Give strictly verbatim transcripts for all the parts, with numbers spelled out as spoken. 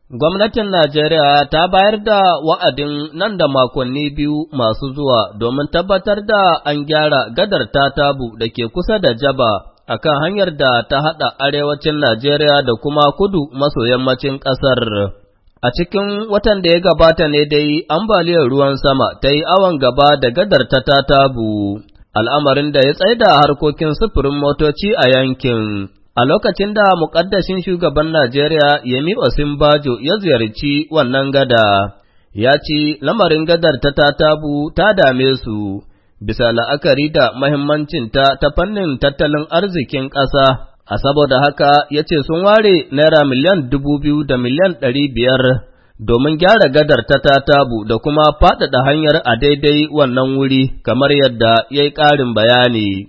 Gwamnatin Najeriya ta bayar da wa'adin nan da makonni biyu masu zuwa domin tabbatar da an gyara gadar Tatabu da ke kusa da Jaba a kan hanyar da ta haɗa arewacin Najeriya da kuma kudu maso yammacin ƙasar. A cikin watan da ya gabata ne dai ambaliyar ruwan sama ta yi awon gaba da gadar ta Tatabu, al'amarin da ya tsaida harkokin sufurin motoci a yankin. A lokacin da muƙaddashin shugaban Najeriya Yemi Osinbajo ya ziyarci wannan gada, ya ce lamarin gadar ta Tatabu ta dame su, bisa la'akari da mahimmancinta ta fannin tattalin arzikin ƙasa, a saboda haka ya ce sun ware naira miliyan dubu biyu da miliyan ɗari biyar domin gyara gadar ta Tatabu da kuma faɗaɗa hanyar a daidai wannan wuri, kamar yadda ya yi ƙarin bayani.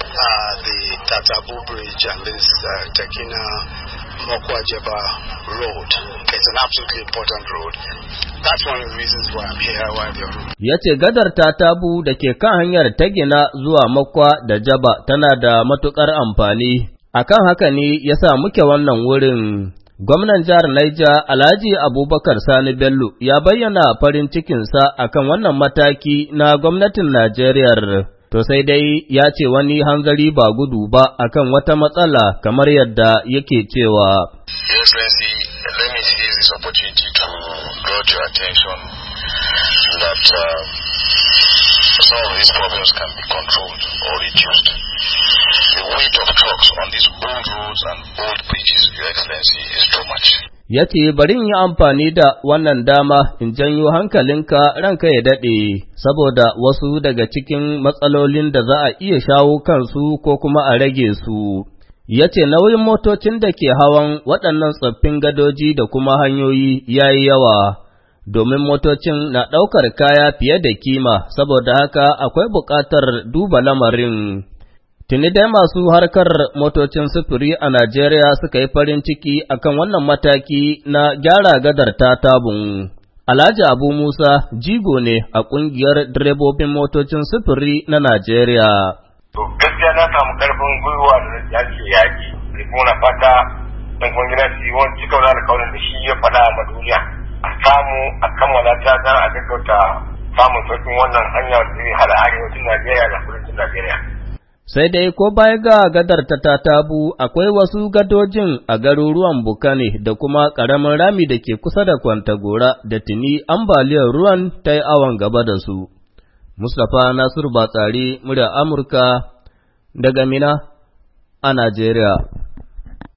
Tatabu Bridge and this uh, Tekina Mokwa Jaba Road. It's an absolutely important road. That's one of the reasons why I'm here. Why the Ya ce gadar Tatabu da ke kan hanyar Tegina zuwa Mokwa da Jaba tana da matuƙar amfani. Akan haka ne ya sa muke wannan wurin. Gwamnan jihar Niger Alhaji Abubakar Sani Bello ya bayyana farin cikinsa akan wannan mataki na gwamnatin Najeriya. To sai dai ya ce wani hanzari ba gudu ba akan wata matsala kamar yadda yake cewa. Excellency, let me seize this opportunity to draw to your attention that uh, some of these problems can be controlled or reduced. The weight of trucks on these old roads and old bridges, Your Excellency, is too much. Ya ce, bari in yi amfani da wannan dama in janyo hankalinka ranka ya daɗe, saboda wasu daga cikin matsalolin da za a iya shawo kansu ko kuma a rage su. Ya ce, nauyin motocin da ke hawan waɗannan tsoffin gadoji da kuma hanyoyi ya yi yawa, domin motocin na ɗaukar kaya fiye da kima, saboda haka akwai buƙatar duba lamarin. Tuni dai masu harkar motocin sufuri a Najeriya suka yi farin ciki akan wannan mataki na gyara gadar Tatabun. Alhaji Abu Musa jigo ne a ƙungiyar direbobin motocin sufuri na Najeriya. To gaskiya na samu ƙarfin gwiwa da yake yaƙi, da kuma na fata don kungiyar su yi wani cika wani alƙawarin da shi ya faɗa a duniya. A samu a kammala ta don a gaggauta samun sauƙin wannan hanya da zai haɗa arewacin Najeriya da kudancin Najeriya. Sai dai ko baya ga gadar ta Tatabu akwai wasu gadojin a garuruwan Bukane da kuma ƙaramin rami da ke kusa da Kwantagora da tuni ambaliyar ruwan ta yi awon gaba da su. Mustapha Nasiru Batsari, murya Amurka daga Mina a Najeriya.